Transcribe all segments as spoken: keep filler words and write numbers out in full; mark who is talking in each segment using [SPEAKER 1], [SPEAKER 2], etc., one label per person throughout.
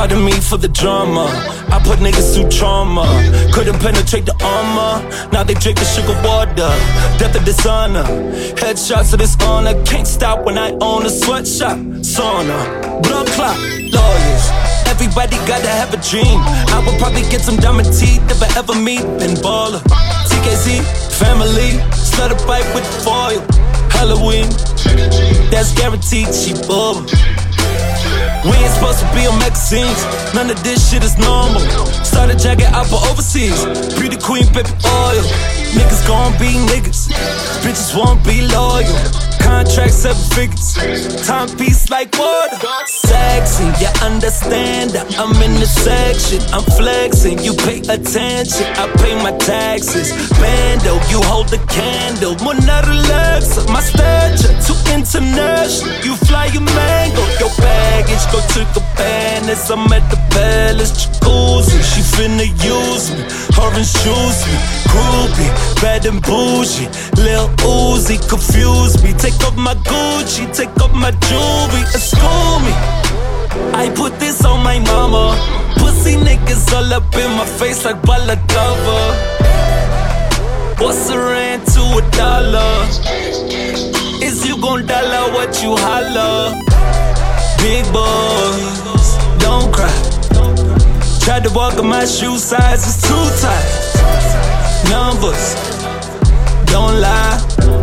[SPEAKER 1] Pardon me for the drama. I put niggas through trauma. Couldn't penetrate the armor. Now they drinking sugar water. Death of dishonor. Headshots of this honor. Can't stop when I own a sweatshop. Sauna. Blood clot. Lawyers. Everybody gotta have a dream. I would probably get some diamond teeth if I ever meet Ben Baller. T K Z. Family. Start a fight with the foil. Halloween. That's guaranteed. She bubble. We ain't supposed to be on magazines. None of this shit is normal. Started jacking out for overseas. Beauty queen, baby oil. Niggas gon' be niggas. Bitches won't be loyal. Contracts seven figures. Timepiece like water. Sexy, you understand that I'm in the section. I'm flexing, you pay attention. I pay my taxes. Bando, you hold the candle. Mona relax, my stature too international. You fly your mango, your baggage go to the bandits. I'm at the palace, jacuzzi. She finna use me, her and shoes me. Groupie, bad and bougie. Lil Uzi, confuse me. Take off my Gucci, take off my jewelry. Excuse me, I put this on my mama. Pussy niggas all up in my face like balaclava. What's a rand to a dollar? Is you gon' dollar what you holler? Big boys, don't cry. Tried to walk in my shoe size, it's too tight. Numbers, don't lie.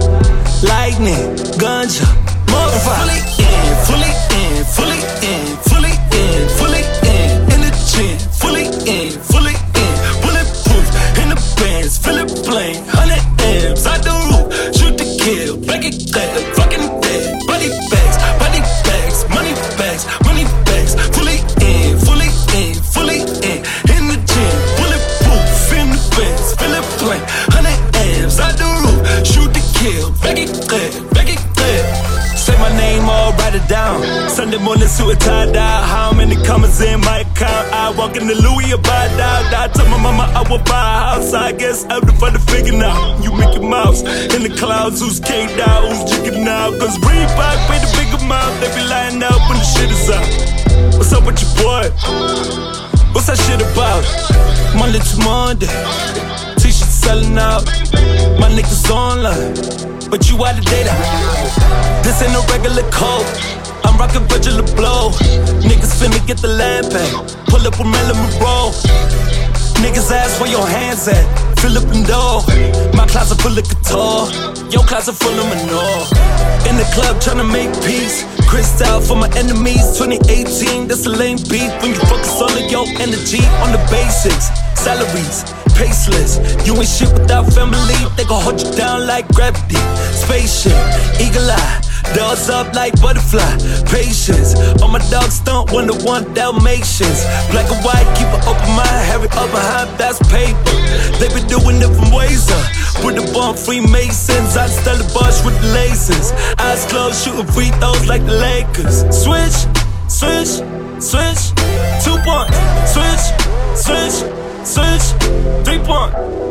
[SPEAKER 1] Lightning, ganja, motherfucker. Fully in, fully in, fully in, fully in, fully in. In the gym, fully in, fully in. Bulletproof, in the bands, feel it plain. Hundred M's, out the roof, shoot to kill. Break it dead, fucking dead. Body bags, body bags, money bags, money bags. Fully in, fully in, fully in. In the gym, bulletproof, in the bands, feel it plain. Hundred M's, out the roof, shoot to kill. Break it dead, break it dead. Say my name all, write it down. Sunday morning, suit and tie dye. How many comments in my account? I walk in the Louis or buy down. I told my mama I would buy a house. I guess I'm the fun to figure now. You Mickey Mouse in the clouds, who's caked out, who's jigging now? Cause Reebok pay the big amount. They be lying out when the shit is out. What's up with your boy? What's that shit about? Monday to Monday, t-shirts selling out. My niggas online, but you out of data. This ain't no regular code. I'm rockin' Virgil Abloh. Niggas finna get the land back. Pull up with Marilyn Monroe. Niggas ask where your hands at. Philip and Doe. My closet full of couture. Your closet full of manure. In the club tryna make peace. Crystal for my enemies. twenty eighteen, that's a lame beat. When you focus all of your energy on the basics. Salaries, paceless. You ain't shit without family. They gon' hold you down like gravity. Spaceship, eagle eye. Dogs up like butterfly. Patience. All my dogs don't one to one Dalmatians. Black and white, keep an open mind. Harry up behind, that's paper. They been doing it from ways up. With the bomb Freemasons. I style the bush with the lasers. Eyes closed, shooting free throws like the Lakers. Switch, switch, switch. Two point. Switch, switch, switch. Three point.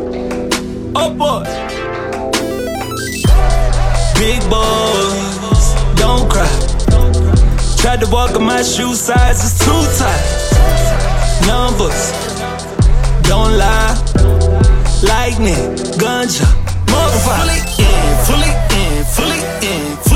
[SPEAKER 1] Oh boy. Big boys, don't cry. Tried to walk in my shoe size, it's too tight. Numbers, don't lie. Lightning, ganja, motherfucker. Fully in, fully in, fully in.